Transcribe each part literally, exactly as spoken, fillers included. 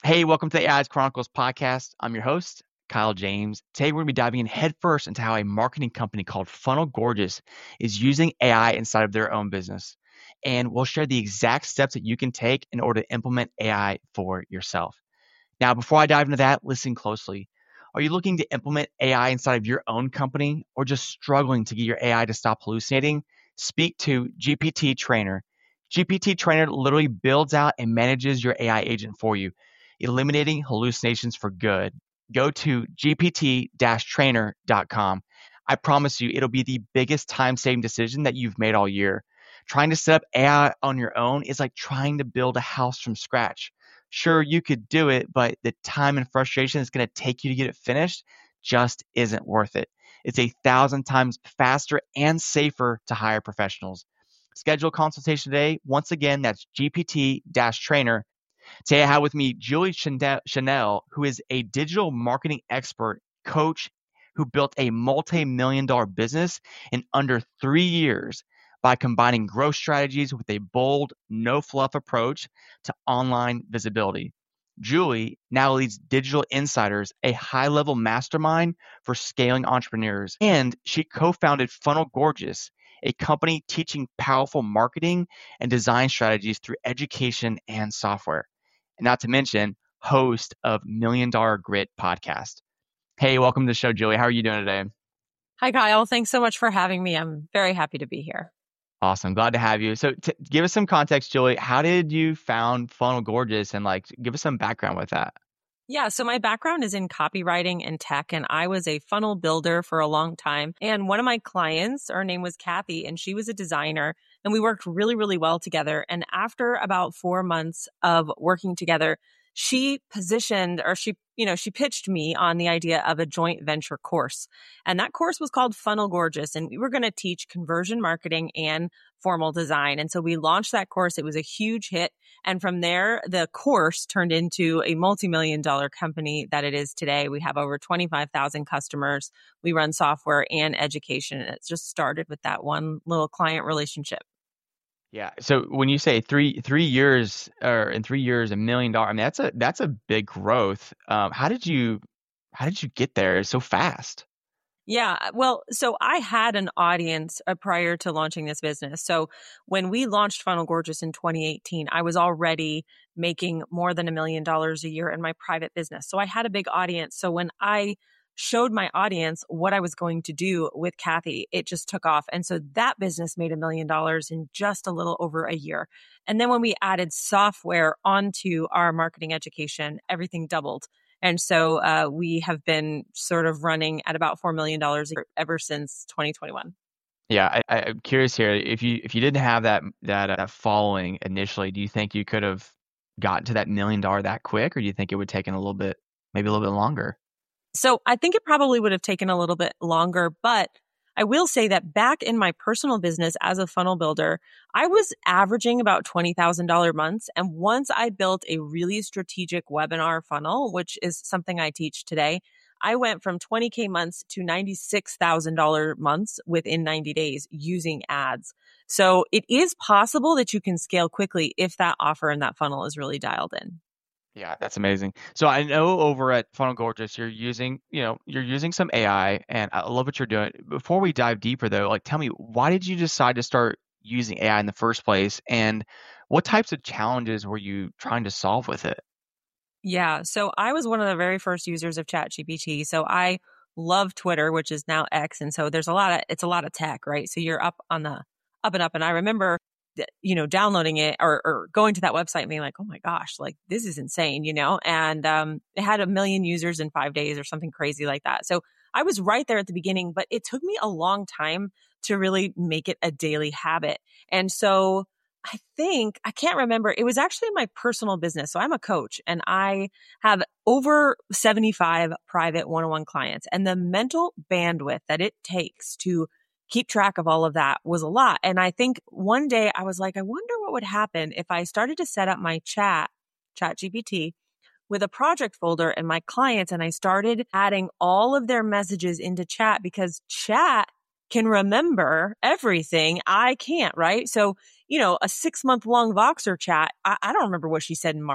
Hey, welcome to the A I's Chronicles podcast. I'm your host, Kyle James. Today, we're going to be diving in headfirst into how a marketing company called Funnel Gorgeous is using A I inside of their own business. And we'll share the exact steps that you can take in order to implement A I for yourself. Now, before I dive into that, listen closely. Are you looking to implement A I inside of your own company or just struggling to get your A I to stop hallucinating? Speak to G P T Trainer. G P T Trainer literally builds out and manages your A I agent for you, eliminating hallucinations for good. Go to G P T trainer dot com. I promise you, it'll be the biggest time-saving decision that you've made all year. Trying to set up A I on your own is like trying to build a house from scratch. Sure, you could do it, but the time and frustration it's going to take you to get it finished just isn't worth it. It's a thousand times faster and safer to hire professionals. Schedule a consultation today. Once again, that's G P T trainer. Today I have with me Julie Chanel, who is a digital marketing expert, coach, who built a multi-million dollar business in under three years by combining growth strategies with a bold, no-fluff approach to online visibility. Julie now leads Digital Insiders, a high-level mastermind for scaling entrepreneurs, and she co-founded Funnel Gorgeous, a company teaching powerful marketing and design strategies through education and software. And not to mention, host of Million Dollar Grit podcast. Hey, welcome to the show, Julie. How are you doing today? Hi, Kyle. Thanks so much for having me. I'm very happy to be here. Awesome. Glad to have you. So t- give us some context, Julie. How did you found Funnel Gorgeous, and like give us some background with that? Yeah, so my background is in copywriting and tech, and I was a funnel builder for a long time. And one of my clients, her name was Kathy, and she was a designer, and we worked really, really well together. And after about four months of working together, she positioned or she, you know, she pitched me on the idea of a joint venture course. And that course was called Funnel Gorgeous. And we were going to teach conversion marketing and formal design. And so we launched that course. It was a huge hit. And from there, the course turned into a multi-million dollar company that it is today. We have over twenty-five thousand customers. We run software and education. And it just started with that one little client relationship. Yeah. So when you say three three years or in three years a million dollar, I mean that's a that's a big growth. Um, how did you how did you get there so fast? Yeah, well, so I had an audience uh, prior to launching this business. So when we launched Funnel Gorgeous in twenty eighteen, I was already making more than a million dollars a year in my private business. So I had a big audience. So when I showed my audience what I was going to do with Kathy, it just took off. And so that business made a million dollars in just a little over a year. And then when we added software onto our marketing education, everything doubled. And so uh, we have been sort of running at about four million dollars a year ever since twenty twenty-one. Yeah, I, I, I'm curious here. If you if you didn't have that that uh, following initially, do you think you could have gotten to that million dollar that quick, or do you think it would take a little bit, maybe a little bit longer? So I think it probably would have taken a little bit longer, but I will say that back in my personal business as a funnel builder, I was averaging about twenty thousand dollars months. And once I built a really strategic webinar funnel, which is something I teach today, I went from twenty K months to ninety-six thousand dollars months within ninety days using ads. So it is possible that you can scale quickly if that offer and that funnel is really dialed in. Yeah, that's amazing. So I know over at Funnel Gorgeous, you're using, you know, you're using some A I, and I love what you're doing. Before we dive deeper, though, like, tell me, why did you decide to start using A I in the first place, and what types of challenges were you trying to solve with it? Yeah. So I was one of the very first users of ChatGPT. So I love Twitter, which is now X. And so there's a lot of, it's a lot of tech, right? So you're up on the up and up. And I remember, th- you know, downloading it or, or going to that website and being like, oh my gosh, like this is insane, you know? And um, it had a million users in five days or something crazy like that. So I was right there at the beginning, but it took me a long time to really make it a daily habit. And so I think, I can't remember. It was actually my personal business. So I'm a coach and I have over seventy-five private one-on-one clients, and the mental bandwidth that it takes to keep track of all of that was a lot. And I think one day I was like, I wonder what would happen if I started to set up my chat, chat G P T with a project folder and my clients, and I started adding all of their messages into chat because chat can remember everything. I can't, right? So, you know, a six month long Voxer chat, I, I don't remember what she said in March.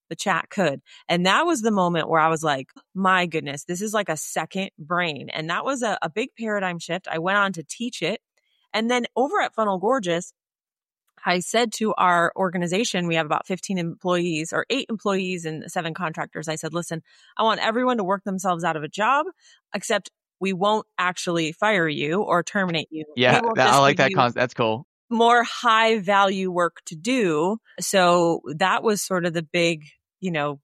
the chat could. And that was the moment where I was like, my goodness, this is like a second brain. And that was a, a big paradigm shift. I went on to teach it. And then over at Funnel Gorgeous, I said to our organization, we have about fifteen employees or eight employees and seven contractors. I said, listen, I want everyone to work themselves out of a job, except we won't actually fire you or terminate you. Yeah, that, I like that concept. That's cool. More high value work to do. So that was sort of the big, you know,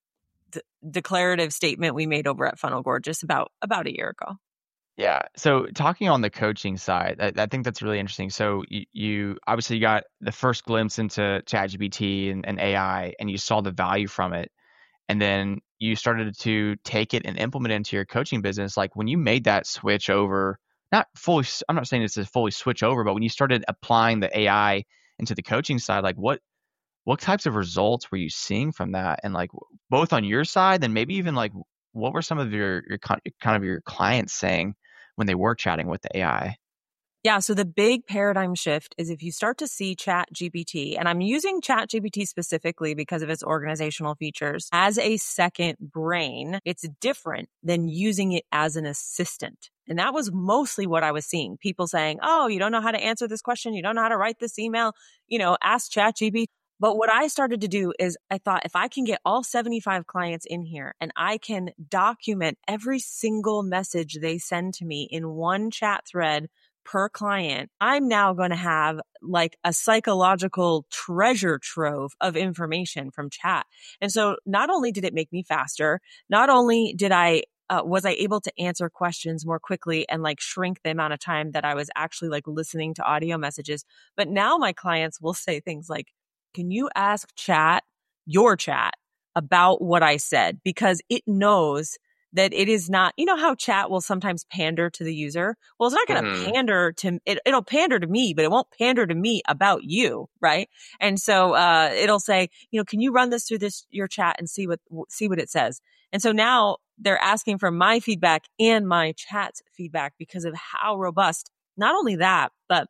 d- declarative statement we made over at Funnel Gorgeous about, about a year ago. Yeah. So talking on the coaching side, I, I think that's really interesting. So you, you obviously got the first glimpse into ChatGPT and, and A I, and you saw the value from it. And then you started to take it and implement it into your coaching business. Like when you made that switch over, not fully, I'm not saying it's a fully switch over, but when you started applying the A I into the coaching side, like what, what types of results were you seeing from that? And like both on your side, and maybe even like, what were some of your, your kind of your clients saying when they were chatting with the A I? Yeah. So the big paradigm shift is if you start to see ChatGPT, and I'm using ChatGPT specifically because of its organizational features, as a second brain, it's different than using it as an assistant. And that was mostly what I was seeing. People saying, oh, you don't know how to answer this question. You don't know how to write this email. You know, ask ChatGPT. But what I started to do is I thought if I can get all seventy-five clients in here and I can document every single message they send to me in one chat thread per client, I'm now going to have like a psychological treasure trove of information from chat. And so not only did it make me faster, not only did I Uh, was I able to answer questions more quickly and like shrink the amount of time that I was actually like listening to audio messages. But now my clients will say things like, can you ask chat, your chat, about what I said? Because it knows that it is not, you know how chat will sometimes pander to the user? Well, it's not going to mm-hmm. pander to, it, it'll pander to me, but it won't pander to me about you, right? And so uh, it'll say, you know, can you run this through this, your chat and see what, see what it says? And so now they're asking for my feedback and my chat's feedback because of how robust, not only that, but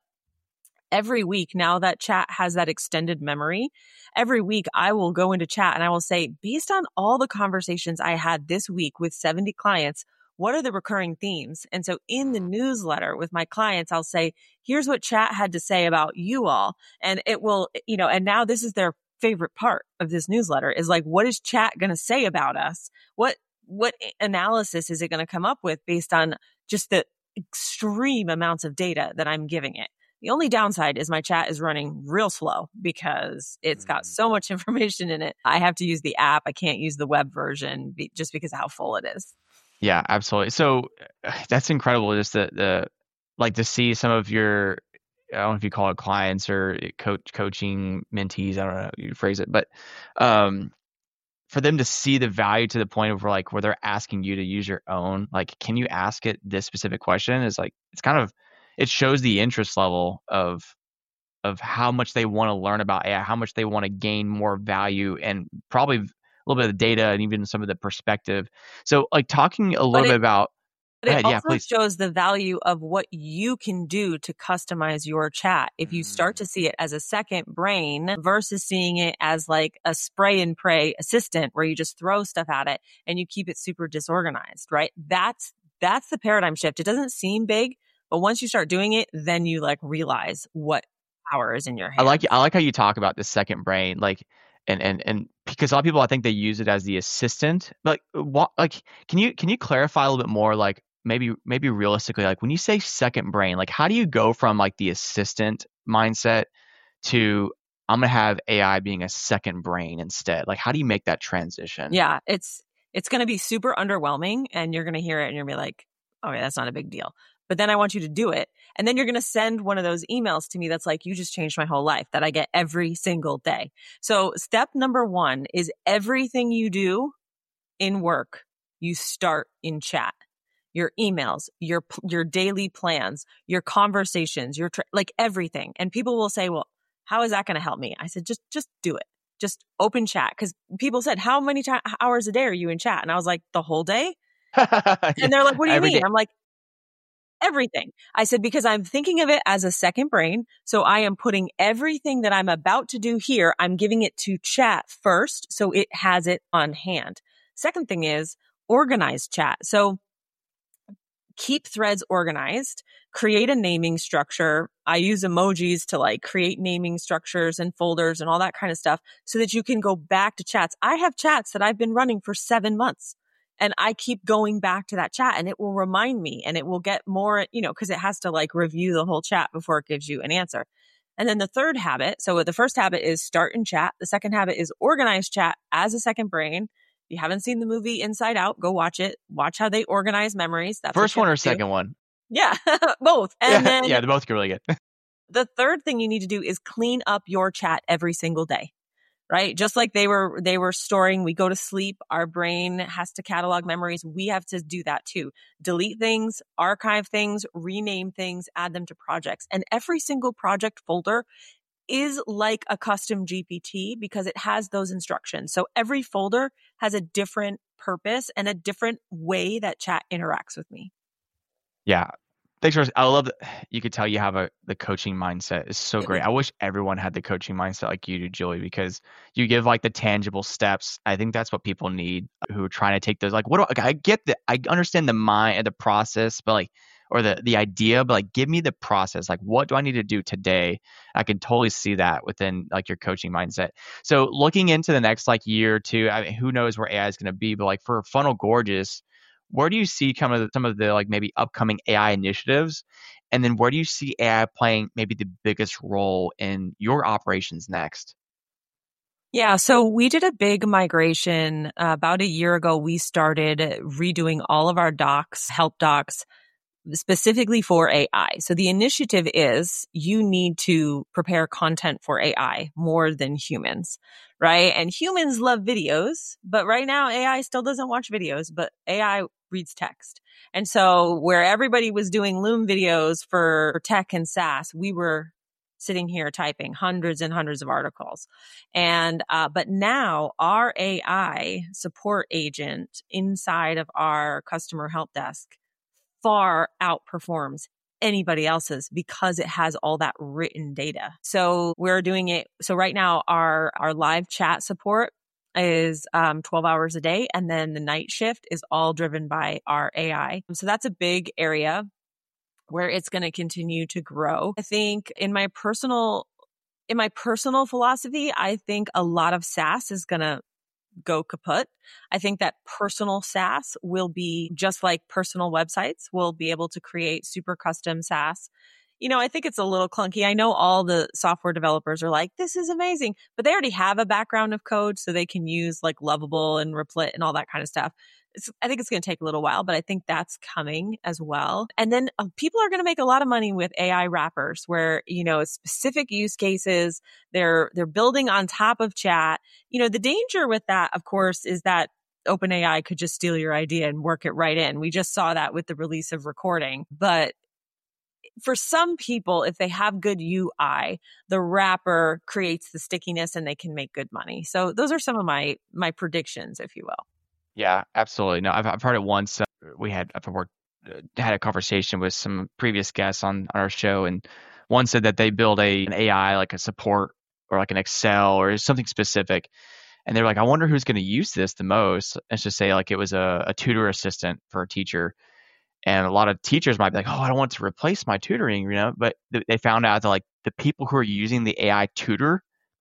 every week now that chat has that extended memory, every week I will go into chat and I will say, based on all the conversations I had this week with seventy clients, what are the recurring themes? And so in the newsletter with my clients, I'll say, here's what chat had to say about you all. And it will, you know, and now this is their favorite part of this newsletter is like, what is chat going to say about us? What, what analysis is it going to come up with based on just the extreme amounts of data that I'm giving it? The only downside is my chat is running real slow because it's got so much information in it. I have to use the app. I can't use the web version be, just because of how full it is. Yeah, absolutely. So that's incredible. Just the, the like to see some of your, I don't know if you call it clients or coach coaching mentees. I don't know how you phrase it, but um, for them to see the value to the point of where like where they're asking you to use your own, like, can you ask it this specific question? Is like it's kind of it shows the interest level of of how much they want to learn about A I, how much they want to gain more value, and probably a little bit of data and even some of the perspective. So, like talking a little it, bit about. But it ahead, also yeah, please. shows the value of what you can do to customize your chat. If you start to see it as a second brain versus seeing it as like a spray and pray assistant where you just throw stuff at it and you keep it super disorganized, right? That's that's the paradigm shift. It doesn't seem big, but once you start doing it, then you like realize what power is in your hand. I like I like how you talk about the second brain, like, and and and because a lot of people I think they use it as the assistant. Like, what? Like, can you can you clarify a little bit more? Like, maybe maybe realistically, like when you say second brain, like how do you go from like the assistant mindset to I'm gonna have A I being a second brain instead? Like, how do you make that transition? Yeah, it's it's gonna be super underwhelming, and you're gonna hear it, and you're gonna be like, okay, that's not a big deal. But then I want you to do it. And then you're going to send one of those emails to me that's like, you just changed my whole life, that I get every single day. So step number one is everything you do in work, you start in chat. Your emails, your your daily plans, your conversations, your tra- like everything. And people will say, well, how is that going to help me? I said, just just do it. Just open chat. Because people said, how many ta- hours a day are you in chat? And I was like, the whole day? Yeah, and they're like, what do you mean? day. I'm like, Everything. I said, because I'm thinking of it as a second brain. So I am putting everything that I'm about to do here, I'm giving it to chat first. So it has it on hand. Second thing is organize chat. So keep threads organized, create a naming structure. I use emojis to like create naming structures and folders and all that kind of stuff so that you can go back to chats. I have chats that I've been running for seven months. And I keep going back to that chat and it will remind me and it will get more, you know, because it has to like review the whole chat before it gives you an answer. And then the third habit. So the first habit is start in chat. The second habit is organize chat as a second brain. If you haven't seen the movie Inside Out, go watch it. Watch how they organize memories. That's First one or do. second one? Yeah, both. And yeah, then yeah, they both get really good. The third thing you need to do is clean up your chat every single day. Right? Just like they were, they were storing, we go to sleep, our brain has to catalog memories. We have to do that too. Delete things, archive things, rename things, add them to projects. And every single project folder is like a custom G P T because it has those instructions. So every folder has a different purpose and a different way that chat interacts with me. Yeah. Thanks, Rose. I love that you could tell you have a the coaching mindset is so great. I wish everyone had the coaching mindset like you do, Julie, because you give like the tangible steps. I think that's what people need who are trying to take those. Like, what do I, I get the I understand the mind and the process, but like or the the idea, but like give me the process. Like, what do I need to do today? I can totally see that within like your coaching mindset. So looking into the next like year or two, I mean, who knows where A I is going to be, but like for Funnel Gorgeous, where do you see kind of some of the like maybe upcoming A I initiatives? And then where do you see A I playing maybe the biggest role in your operations next? Yeah, so we did a big migration uh, about a year ago. We started redoing all of our docs, help docs, specifically for A I. So the initiative is you need to prepare content for A I more than humans, right? And humans love videos, but right now A I still doesn't watch videos, but A I reads text. And so where everybody was doing Loom videos for tech and SaaS, we were sitting here typing hundreds and hundreds of articles. And, uh, but now our A I support agent inside of our customer help desk far outperforms anybody else's because it has all that written data. So we're doing it. So right now our, our live chat support is um, twelve hours a day. And then the night shift is all driven by our A I. So that's a big area where it's going to continue to grow. I think in my personal, in my personal philosophy, I think a lot of SaaS is going to go kaput. I think that personal SaaS will be just like personal websites will be able to create super custom SaaS. You know, I think it's a little clunky. I know all the software developers are like, this is amazing, but they already have a background of code so they can use like Lovable and Replit and all that kind of stuff. It's, I think it's going to take a little while, but I think that's coming as well. And then uh, people are going to make a lot of money with A I wrappers where, you know, specific use cases, they're, they're building on top of chat. You know, the danger with that, of course, is that OpenAI could just steal your idea and work it right in. We just saw that with the release of recording. But for some people, if they have good U I, the wrapper creates the stickiness and they can make good money. So those are some of my, my predictions, if you will. Yeah, absolutely. No, I've I've heard it once. Uh, we had I've worked, uh, had a conversation with some previous guests on, on our show, and one said that they build a an A I like a support or like an Excel or something specific, and they're like, I wonder who's going to use this the most. Let's just say like it was a, a tutor assistant for a teacher, and a lot of teachers might be like, oh, I don't want to replace my tutoring, you know, but th- they found out that like the people who are using the A I tutor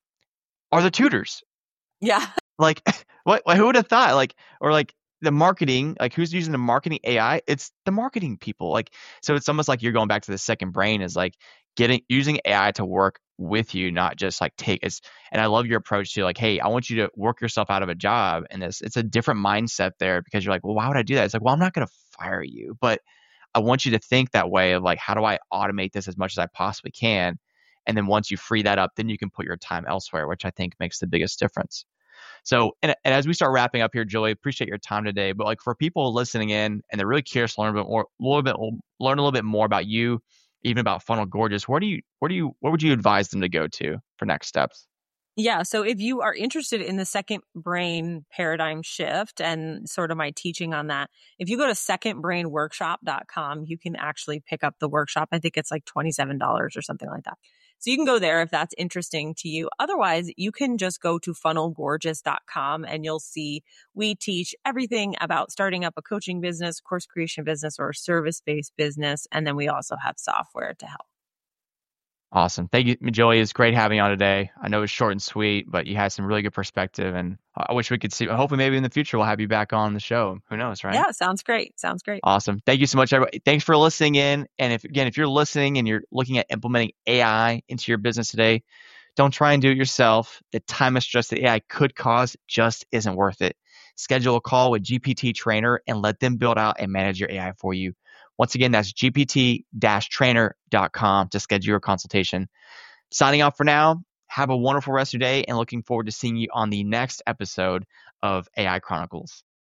are the tutors. Yeah. Like, what? Who would have thought? Like, or like the marketing, like who's using the marketing A I? It's the marketing people. Like, so it's almost like you're going back to the second brain is like getting using A I to work with you, not just like take it's. And I love your approach to like, hey, I want you to work yourself out of a job, and this it's a different mindset there because you're like, well, why would I do that? It's like, well, I'm not going to fire you, but I want you to think that way of like, how do I automate this as much as I possibly can? And then once you free that up, then you can put your time elsewhere, which I think makes the biggest difference. So, and, and as we start wrapping up here, Julie, appreciate your time today. But like for people listening in and they're really curious to learn a bit more, a little bit, learn a little bit more about you, even about Funnel Gorgeous, where do you, where do you, where would you advise them to go to for next steps? Yeah. So if you are interested in the second brain paradigm shift and sort of my teaching on that, if you go to second brain workshop dot com, you can actually pick up the workshop. I think it's like twenty-seven dollars or something like that. So you can go there if that's interesting to you. Otherwise, you can just go to funnel gorgeous dot com and you'll see we teach everything about starting up a coaching business, course creation business, or service-based business. And then we also have software to help. Awesome. Thank you, Joey. It's great having you on today. I know it's short and sweet, but you had some really good perspective, and I wish we could see, hopefully maybe in the future we'll have you back on the show. Who knows, right? Yeah, sounds great. Sounds great. Awesome. Thank you so much, everybody. Thanks for listening in. And if, again, if you're listening and you're looking at implementing A I into your business today, don't try and do it yourself. The time and stress that A I could cause just isn't worth it. Schedule a call with G P T Trainer and let them build out and manage your A I for you. Once again, that's G P T trainer dot com to schedule your consultation. Signing off for now. Have a wonderful rest of your day and looking forward to seeing you on the next episode of A I Chronicles.